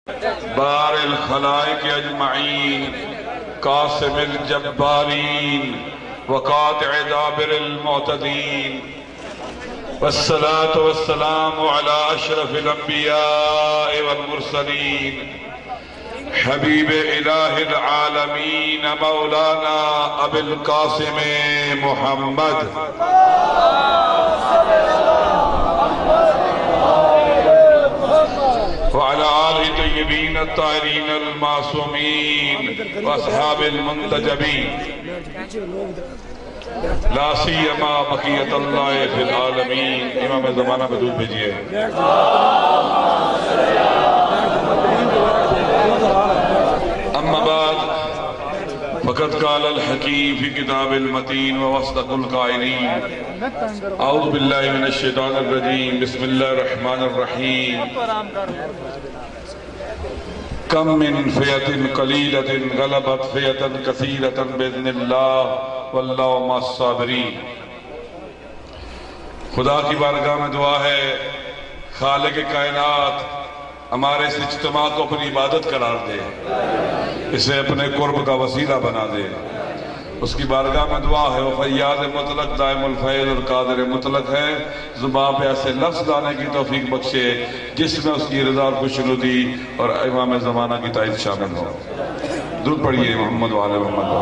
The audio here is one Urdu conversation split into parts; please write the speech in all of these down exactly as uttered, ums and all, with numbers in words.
بار الخلائق اجمعین قاسم الجبارین وقاطع دابر المعتدین والصلاة والسلام على اشرف الانبیاء والمرسلین حبیب الہ العالمین مولانا ابی القاسم محمد وعلى آل طیبین الطاہرین المعصومین واصحاب المنتجبین لا سیما بقیت اللہ فی العالمین۔ امام زمانہ میں دودھ بھیجئے۔ اما بعد فقد قال الحکیم فی کتاب المتین ووصدق القائلین اعوذ باللہ من الشیطان الرجیم بسم اللہ الرحمن الرحیم کم من فیت قلیلت غلبت فیتا کثیرت باذن اللہ واللہ مع الصابرین۔ خدا کی بارگاہ میں دعا ہے خالق کائنات ہمارے اس اجتماع کو اپنی عبادت قرار دے، اسے اپنے قرب کا وسیلہ بنا دے۔ اس کی بارگاہ میں دعا ہے وہ فیاض مطلق دائم الفیض اور قادر مطلق ہے، زبان پہ ایسے لفظ لانے کی توفیق بخشے جس میں اس کی رضا اور خوشنودی اور امام زمانہ کی تائید شامل ہو۔ درود پڑھیے محمد وعلی محمد۔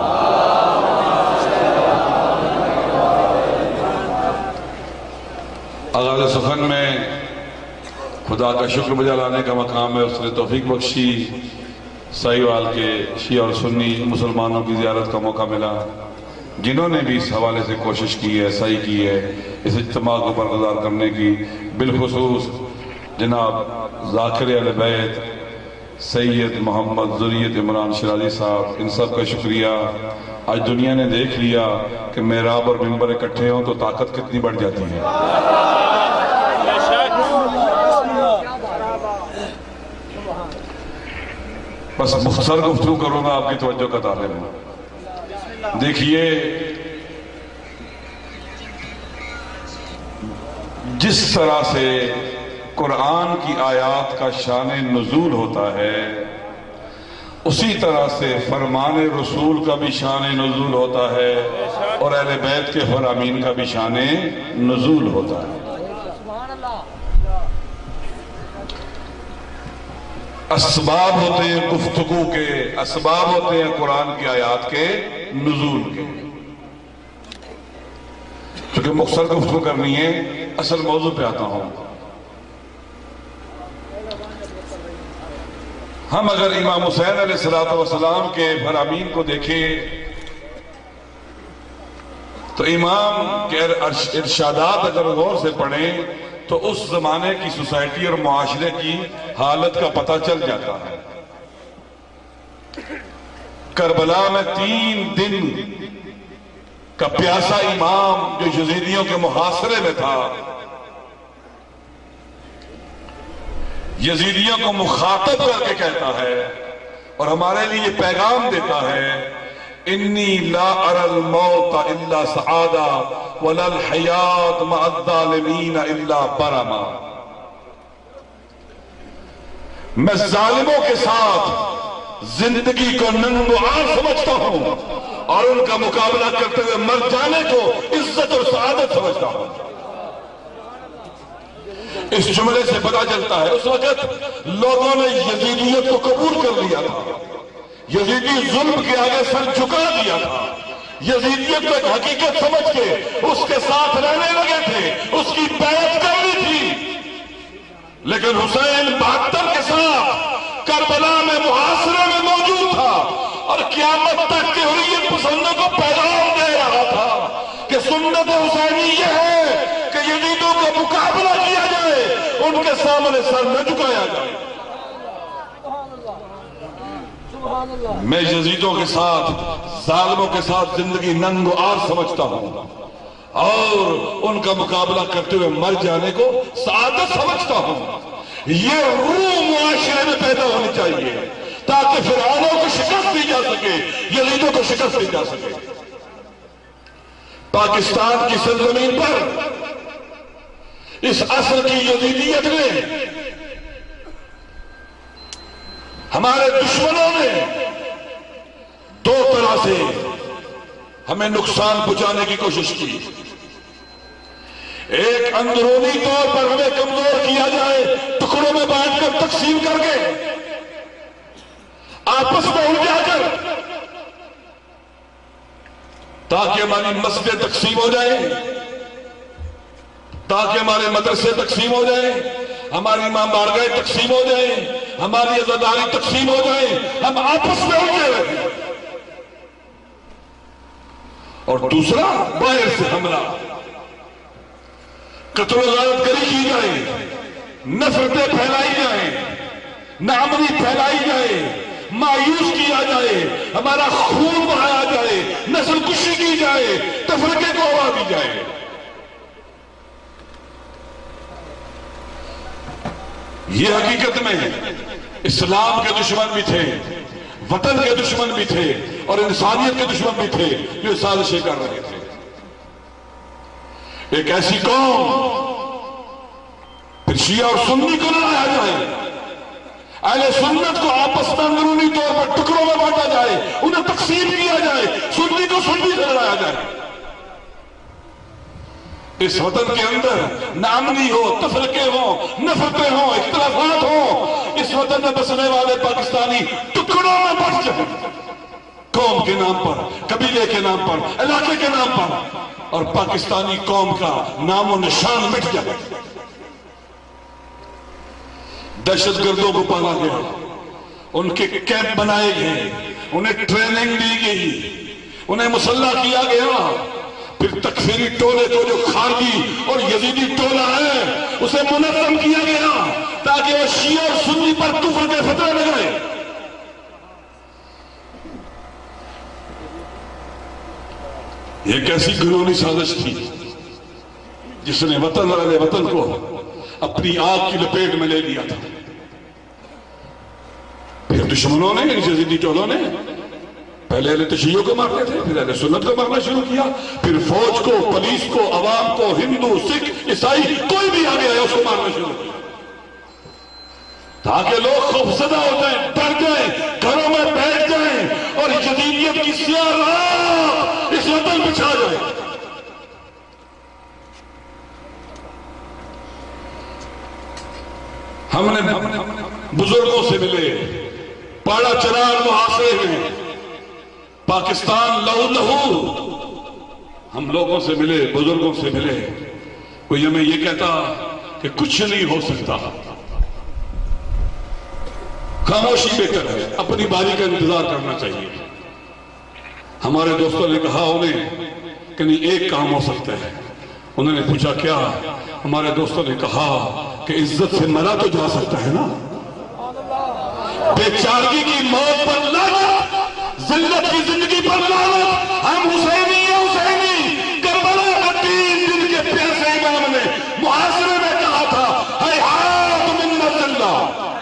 آغاز سخن میں خدا کا شکر بجا لانے کا مقام ہے، اس نے توفیق بخشی سائیوال کے شیعہ اور سنی مسلمانوں کی زیارت کا موقع ملا، جنہوں نے بھی اس حوالے سے کوشش کی ہے، سعی کی ہے اس اجتماع کو برگزار کرنے کی، بالخصوص جناب ذاکر اہل بیت سید محمد ذریت عمران شرازی صاحب، ان سب کا شکریہ۔ آج دنیا نے دیکھ لیا کہ محراب اور منبر اکٹھے ہوں تو طاقت کتنی بڑھ جاتی ہے۔ بس مختصر گفتگو کروں گا، آپ کی توجہ کا طالب ہوں۔ دیکھیے جس طرح سے قرآن کی آیات کا شان نزول ہوتا ہے، اسی طرح سے فرمان رسول کا بھی شان نزول ہوتا ہے اور اہل بیت کے فرامین کا بھی شان نزول ہوتا ہے۔ اسباب ہوتے ہیں گفتگو کے، اسباب ہوتے ہیں قرآن کی آیات کے نزول کے۔ چونکہ مختصر گفتگو کرنی ہے، اصل موضوع پہ آتا ہوں۔ ہم اگر امام حسین علیہ السلام کے فرامین کو دیکھیں تو امام کے ارشادات اگر غور سے پڑھیں تو اس زمانے کی سوسائٹی اور معاشرے کی حالت کا پتہ چل جاتا ہے۔ کربلا میں تین دن کا پیاسا امام جو یزیدیوں کے محاصرے میں تھا، یزیدیوں کو مخاطب کر کے کہتا ہے اور ہمارے لیے یہ پیغام دیتا ہے، انی لا ارى الموت الا سعادہ ولا الحیات مع الظالمین الا برما۔ میں ظالموں کے ساتھ زندگی کو ننگ و عار سمجھتا ہوں اور ان کا مقابلہ کرتے ہوئے مر جانے کو عزت اور سعادت سمجھتا ہوں۔ اس جملے سے پتہ چلتا ہے اس وقت لوگوں نے یزیدیت کو قبول کر لیا تھا، یزیدی ظلم کے آگے سر جھکا دیا تھا، یزیدیت کو ایک حقیقت سمجھ کے اس کے ساتھ رہنے لگے تھے، اس کی بیعت کرنی تھی۔ لیکن حسین بہتر کے ساتھ کربلا میں محاصرے میں موجود تھا اور قیامت تک کے حریت پسندوں کو پیغام دے رہا تھا کہ سنت حسینی یہ ہے کہ یزیدوں کا مقابلہ کیا جائے، ان کے سامنے سر نہ جھکایا جائے۔ میں یزیدوں کے ساتھ، ظالموں کے ساتھ زندگی ننگ و عار سمجھتا ہوں اور ان کا مقابلہ کرتے ہوئے مر جانے کو سعادت سمجھتا ہوں۔ یہ روح معاشرے میں پیدا ہونی چاہیے تاکہ فرعونوں کو شکست دی جا سکے، یزیدوں کو شکست دی جا سکے۔ پاکستان کی سرزمین پر اس عصر کی یزیدیت نے ہمارے دشمنوں نے دو طرح سے ہمیں نقصان پہنچانے کی کوشش کی. ایک اندرونی طور پر ہمیں کمزور کیا جائے، ٹکڑوں میں بانٹ کر تقسیم کر کے آپس میں الجھا کر، تاکہ ہماری مسجدیں تقسیم ہو جائیں، تاکہ ہمارے مدرسے تقسیم ہو جائیں، ہماری امام بارگاہیں تقسیم ہو جائیں، ہماری عزاداری تقسیم ہو جائیں، ہم آپس میں الجھے رہیں. اور دوسرا باہر سے حملہ، قتل و غارت گری کی جائے، نفرتیں پھیلائی جائیں، ناامنی پھیلائی جائے، مایوس کیا جائے، ہمارا خون بہایا جائے، نسل کشی کی جائے، تفرقے کو ہوا دی جائے. یہ حقیقت میں اسلام کے دشمن بھی تھے، وطن کے دشمن بھی تھے، اور انسانیت کے دشمن بھی تھے جو سازشیں کر رہے تھے. ایک ایسی قوم، پھر شیعہ اور سنی کو نہ لایا جائے، اہل سنت کو آپس میں اندرونی طور پر ٹکڑوں میں بانٹا جائے، انہیں تقسیم کیا جائے، سنی کو سنی سے لڑایا جائے. اس وطن کے اندر ناامنی ہو، تفرقے ہوں، نفرتیں ہوں، اختلافات ہوں، اس وطن میں بسنے والے پاکستانی ٹکڑوں میں بٹ جائیں، قوم کے نام پر، قبیلے کے نام پر، علاقے کے نام پر، اور پاکستانی قوم کا نام و نشان مٹ جائے. دہشت گردوں کو پالا گیا، ان کے کیمپ بنائے گئے، انہیں ٹریننگ دی گئی، انہیں مسلح کیا گیا. پھر تکفیری ٹولے کو جو خارجی اور یزیدی ٹولہ ہے اسے منظم کیا گیا تاکہ وہ شیعہ اور سنی پر کفر کے فتوے لگائے. یہ کیسی گھنونی سازش تھی جس نے وطن والے وطن کو اپنی آگ کی لپیٹ میں لے لیا تھا. پھر دشمنوں نے، یزیدی ٹولوں نے پہلے اہل تشیعوں کو مارتے تھے، پھر اہل سنت کو مارنا شروع کیا، پھر فوج کو، پولیس کو، عوام کو، ہندو، سکھ، عیسائی، کوئی بھی آگے آیا اس کو مارنا شروع کیا تاکہ لوگ خوفزدہ ہو جائیں، ڈر جائیں، گھروں میں بیٹھ جائیں اور یزیدیت کی سیاہ راہ اس وطن پہ چھا جائے. ہم نے بزرگوں سے ملے، پاڑا چنار محاصرے میں، پاکستان لہو لہو، ہم لوگوں سے ملے، بزرگوں سے ملے. کوئی ہمیں یہ کہتا کہ کچھ نہیں ہو سکتا، خاموشی بہتر ہے، اپنی باری کا انتظار کرنا چاہیے. ہمارے دوستوں نے کہا انہیں کہ نہیں ایک کام ہو سکتا ہے. انہوں نے پوچھا کیا؟ ہمارے دوستوں نے کہا کہ عزت سے مرا تو جا سکتا ہے نا، بے چارگی کی موت پر لعنت، ذلت کی زندگی پر لعنت. ہم حسینی ہیں، حسینی کربلا کا تین دن کے پیاسے امام نے محاصرے میں کہا تھا ہیہات منا ذلہ،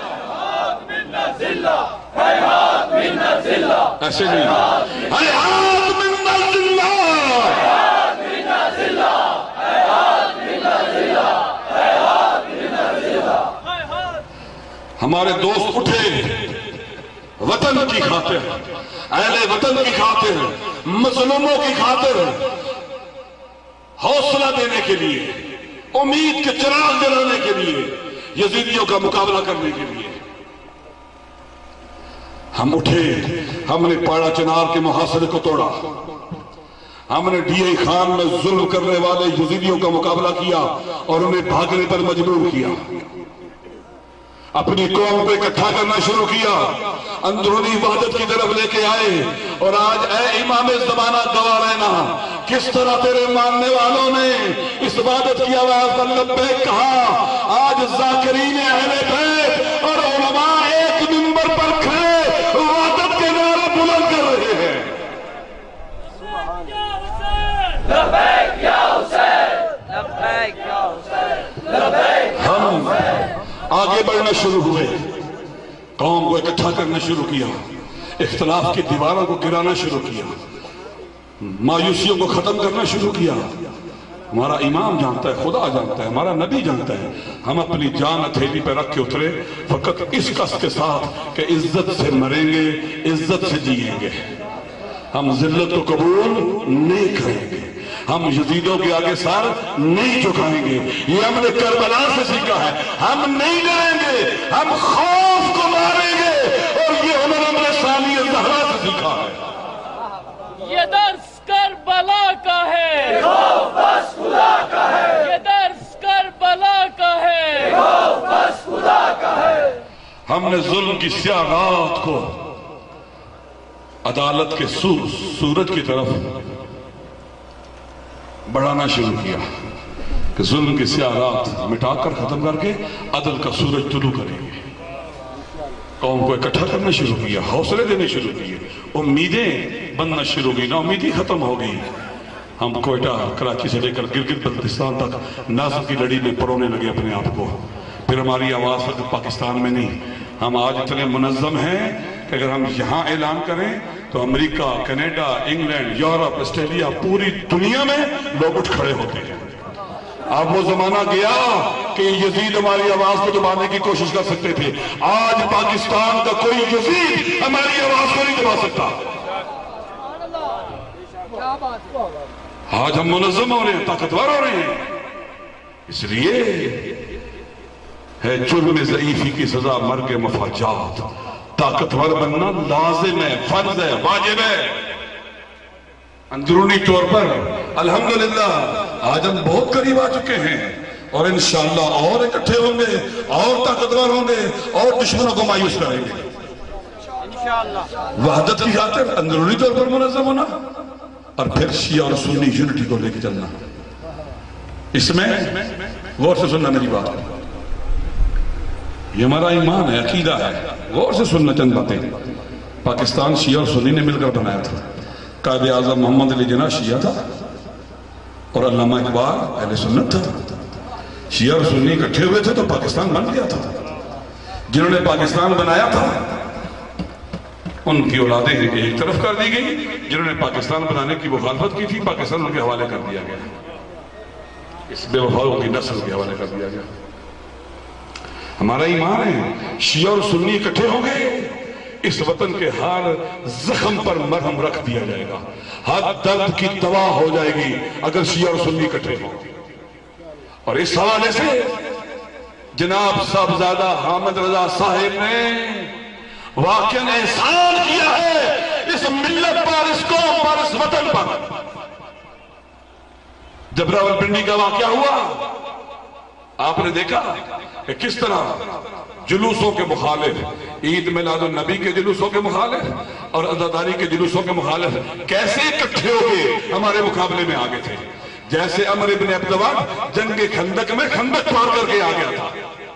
ہیہات منا ذلہ، ایسے نہیں، ہیہات منا ذلہ، ہیہات منا ذلہ، ہیہات منا ذلہ، ہیہات منا ذلہ. ہمارے دوست اٹھے وطن کی خاطر، اہل وطن کی خاطر، مظلوموں کی خاطر، حوصلہ دینے کے لیے، امید کے چراغ جلانے کے لیے، یزیدیوں کا مقابلہ کرنے کے لیے. ہم اٹھے، ہم نے پاڑا چنار کے محاصرے کو توڑا، ہم نے ڈی اے خان میں ظلم کرنے والے یزیدیوں کا مقابلہ کیا اور انہیں بھاگنے پر مجبور کیا. اپنی قوم کو اکٹھا کرنا شروع کیا، اندرونی وحدت کی طرف لے کے آئے. اور آج اے امام زمانہ گواہ رہنا، کس طرح تیرے ماننے والوں نے اس وحدت کی آواز پر لبیک کہا. آج ذاکرین اہل بیت اور علماء ایک منبر پر کھڑے وحدت کے نعرے بلند کر رہے ہیں. لبیک یا حسین، لبیک یا حسین، لبیک. ہم آگے بڑھنا شروع ہوئے، قوم کو اکٹھا کرنا شروع کیا، اختلاف کی دیواروں کو گرانا شروع کیا، مایوسیوں کو ختم کرنا شروع کیا. ہمارا امام جانتا ہے، خدا جانتا ہے، ہمارا نبی جانتا ہے. ہم اپنی جان ہتھیلی پہ رکھ کے اترے فقط اس قصد کے ساتھ کہ عزت سے مریں گے، عزت سے جیئیں گے. ہم ذلت کو قبول نہیں کریں گے، ہم یزیدوں کے آگے سر نہیں جھکائیں گے. یہ ہم نے کربلا سے سیکھا ہے. ہم نہیں ڈریں گے، ہم خوف کو ماریں گے، اور یہ ہنر ہم نے ثانی زہرا سے سیکھا ہے. یہ درس کربلا کا ہے، خوف بس خدا کا ہے. یہ درس کربلا کا ہے، خوف بس خدا کا ہے. ہم نے ظلم کی سیاہ رات کو عدالت کے سورج کی طرف بڑھانا شروع کیا کہ ظلم کی سیاہ رات مٹا کر ختم کر کے عدل کا سورج طلوع کریں گے. قوم کو اکٹھا کرنا شروع کیا، حوصلے دینے شروع کیے، امیدیں بننا شروع کی، نا امیدی ختم ہو گئی. ہم کوئٹہ کراچی سے لے کر گلگت بلتستان تک ناصر کی لڑی میں پرونے لگے اپنے آپ کو. پھر ہماری آواز صرف پاکستان میں نہیں، ہم آج اتنے منظم ہیں کہ اگر ہم یہاں اعلان کریں تو امریکہ، کینیڈا، انگلینڈ، یورپ، آسٹریلیا، پوری دنیا میں لوگ اٹھ کھڑے ہوتے ہیں. اب وہ زمانہ گیا کہ یزید ہماری آواز کو دبانے کی کوشش کر سکتے تھے. آج پاکستان کا کوئی یزید ہماری آواز کو نہیں دبا سکتا. آج ہم منظم ہو رہے ہیں، طاقتور ہو رہے ہیں. اس لیے ہے جرم ضعیفی کی سزا مرگ مفاجات. طاقتور بننا لازم ہے، فرض ہے، واجب ہے. اندرونی طور پر الحمدللہ آج ہم بہت قریب آ چکے ہیں، اور انشاءاللہ اور اکٹھے ہوں گے، اور طاقتور ہوں گے، اور دشمنوں کو مایوس کریں گے. وحدت کی خاطر اندرونی طور پر منظم ہونا، اور پھر شیعہ اور سنی یونٹی کو لے کے چلنا. اس میں غور سے سننا میری بات، یہ ہمارا ایمان ہے، عقیدہ ہے. غور سے سننا چند باتیں. پاکستان شیعہ اور سنی نے مل کر بنایا تھا. قائد اعظم محمد علی جناح شیعہ تھا اور علامہ اقبال اہل سنت تھا. شیعہ اور سنی اکٹھے ہوئے تھے تو پاکستان بن گیا تھا. جنہوں نے پاکستان بنایا تھا ان کی اولادیں ایک طرف کر دی گئی، جنہوں نے پاکستان بنانے کی مخالفت کی تھی پاکستان ان کے حوالے کر دیا گیا. اس بے وفاؤں کی نسل کے حوالے کر دیا گیا. ہمارا ایمان ہے شیعہ اور سنی اکٹھے ہوں گے، اس وطن کے ہر زخم پر مرہم رکھ دیا جائے گا، ہر درد کی دوا ہو جائے گی اگر شیعہ اور سنی اکٹھے ہوں. اور اس حوالے سے جناب صاحبزادہ حامد رضا صاحب نے واقعاً احسان کیا ہے اس ملت پر، اس قوم پر، اس وطن پر. جب راولپنڈی کا واقعہ ہوا آپ نے دیکھا کہ کس طرح جلوسوں کے مخالف، عید میلاد النبی کے جلوسوں کے مخالف اور عزاداری کے جلوسوں کے مخالف کیسے اکٹھے ہو کے ہمارے مقابلے میں آگے تھے. جیسے عمر ابن عبداللہ جنگ خندق میں خندق پار کر کے آ گیا تھا.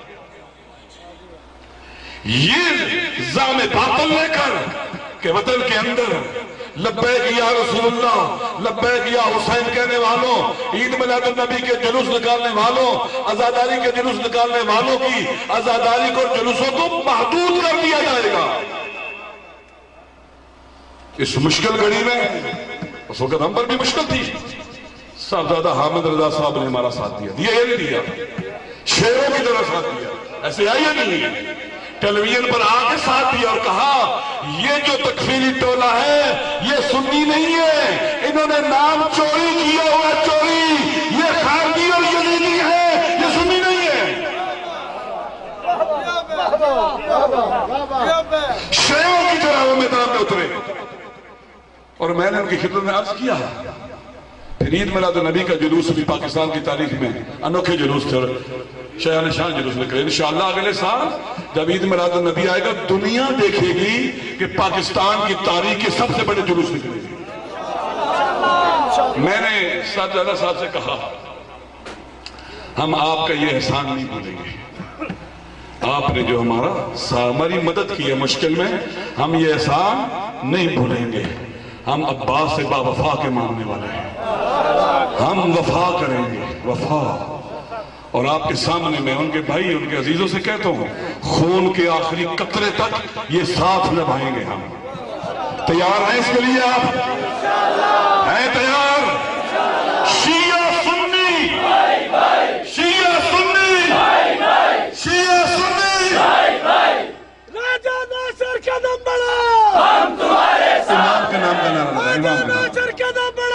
یہ زعم باطل لے کر کہ وطن کے اندر لبیک یا رسول اللہ، لبیک یا حسین کہنے والوں، عید میلاد النبی کے جلوس نکالنے والوں، عزاداری کے جلوس نکالنے والوں کی عزاداری کو، جلوسوں کو محدود کر دیا جائے گا. اس مشکل گھڑی میں اس وقت ہم پر بھی مشکل تھی. صاحبزادہ حامد رضا صاحب نے ہمارا ساتھ دیا، دیا یہ نہیں دیا، شیروں کی طرح ساتھ دیا. ایسے آئیے نہیں، ٹیلی ویژن پر آ کے ساتھ دیا اور کہا یہ جو تکفیری ٹولہ ہے یہ سنی نہیں ہے، انہوں نے نام چوری کیا ہوا ہے، چوری، یہ خارجی اور یزیدی ہے، یہ سنی نہیں ہے. شیعوں کی طرح وہ میدان میں اترے. اور میں نے ان کی خدمت میں عرض کیا پھر عید میلاد النبی کا جلوس بھی پاکستان کی تاریخ میں انوکھے جلوس تھے، شاہ نشان جلوس نکلے. انشاءاللہ اگلے سال جب عید میلاد النبی آئے گا دنیا دیکھے گی کہ پاکستان کی تاریخ کے سب سے بڑے جلوس نکلے گی. میں نے صاحبزادہ صاحب سے کہا ہم آپ کا یہ احسان نہیں بھولیں گے. آپ نے جو ہمارا ہماری مدد کی ہے مشکل میں، ہم یہ احسان نہیں بھولیں گے. ہم عباس سے با وفا کے ماننے والے ہیں، ہم وفا کریں گے، وفا. اور آپ کے سامنے میں ان کے بھائی، ان کے عزیزوں سے کہتا ہوں خون کے آخری قطرے تک یہ ساتھ نبھائیں گے. ہم تیار ہیں اس کے لیے؟ آپ ہیں تیار؟ شیعہ سنی شیعہ سنی شیعہ سنی راجہ ناصر قدم بڑھا، ہم تمہارے ساتھ، امام کا نام کا نعرہ لگا، راجہ امام کا نام۔ ناصر قدم بڑھا۔